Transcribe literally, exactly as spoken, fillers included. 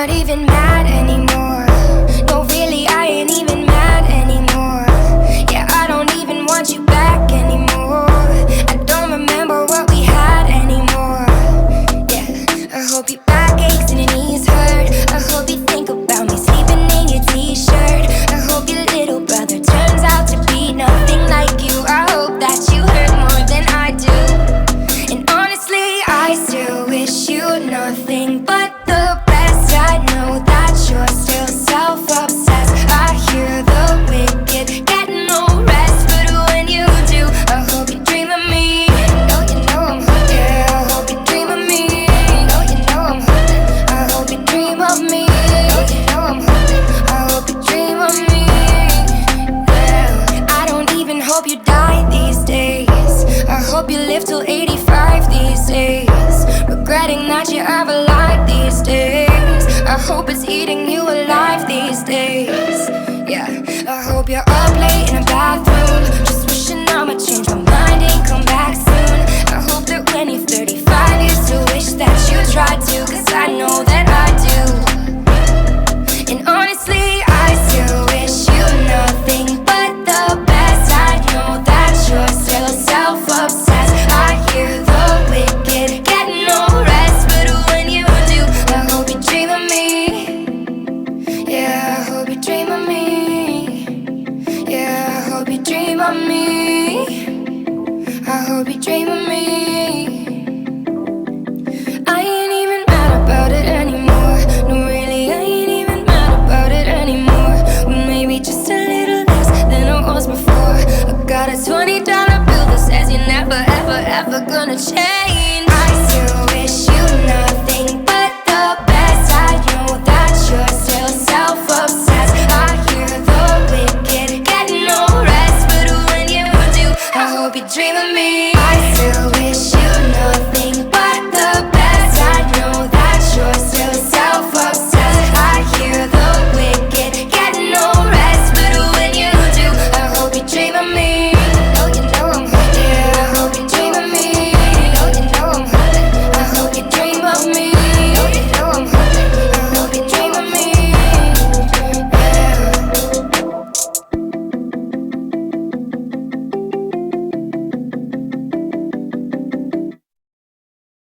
not even mad anymore. No, really, I ain't even mad anymore. Yeah, I don't even want you back anymore. I don't remember what we had anymore. Yeah, I hope your back aches and your knees hurt. I hope you think about me sleeping in your t-shirt. I hope your little brother turns out to be nothing like you. I hope that you hurt more than I do. And honestly, I still wish you nothing but the best. I know that you're still self-obsessed. I hear the wicked get no rest, but when you do, I hope you dream of me. You know, you know I'm hooked. Yeah, I hope you dream of me. You know, you know I'm hooked. I hope you dream of me. You know, you know I'm hooked. I hope you dream of me. Yeah, I don't even hope you die these days. I hope you live till eighty-five these days, regretting that you ever lied these days. I hope it's eating you alive these days. Yeah, I hope you're up late in a bathroom, just wishing I'ma change my mind and come back soon. I hope that when you're thirty-five you still wish that you tried to, cause I know that I do. And honestly, I still wish you nothing but the best. I know that you're still self-obsessed. I hear the wicked get no rest, but when you do, I hope you dream of me. Yeah, I hope you dream of me. Yeah, I hope you dream of me. I hope you dream of me.